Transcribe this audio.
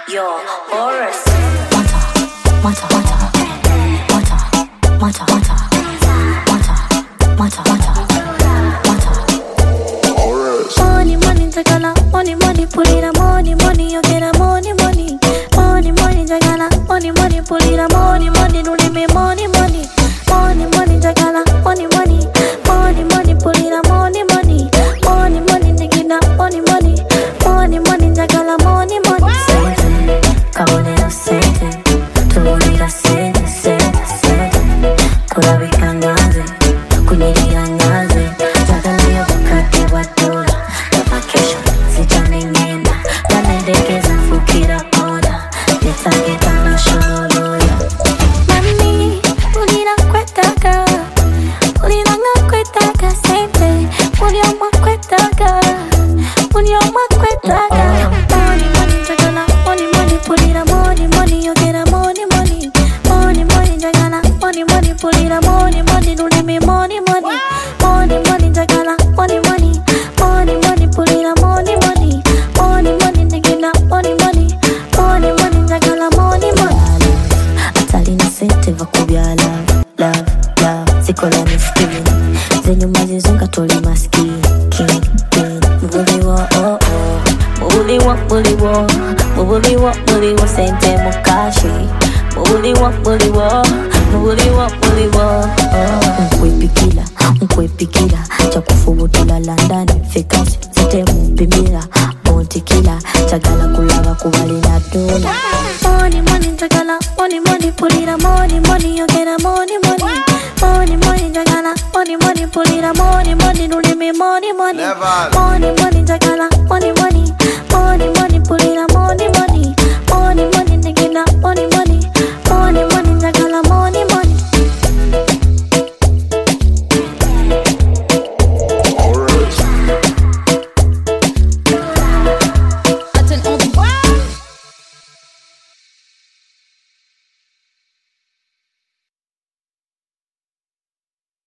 Yo, Boris. Mata, money, jagala, money, pulira, money, you get a money, jagala, money, pulira, money, no me money, jagala, money, pulira, money, digina, money, jagala, money. Cabonero sete, tu bonita sete, kula vikangaze, kunyiria ngaze, jagalia wakati wa dola, na vacation, sijanengenda, nanendekeza fukira oda, nitageta na sholoya. Mami, ulira kwetaka sete, ulioma kwetaka. Money, jagala, money, pulira, money, you get a money, jagala, money, pulira, money, do me money, jagala, money, pulira, money, digina, money, jagala, money. Atalina sente vakubya love, sikola miskini, zenyuma zizunga toli maskini, king, mubuliwo, sente mukashi, mubuliwo, nkwepikila, chakufubutula landani, fekasi, sente mupimila, montikila, chagala kulava kubalina dola. Money, jagala, money, pulira, money, you get a money, jagala, money, pulira, money, no me money, Never. money, jagala, money.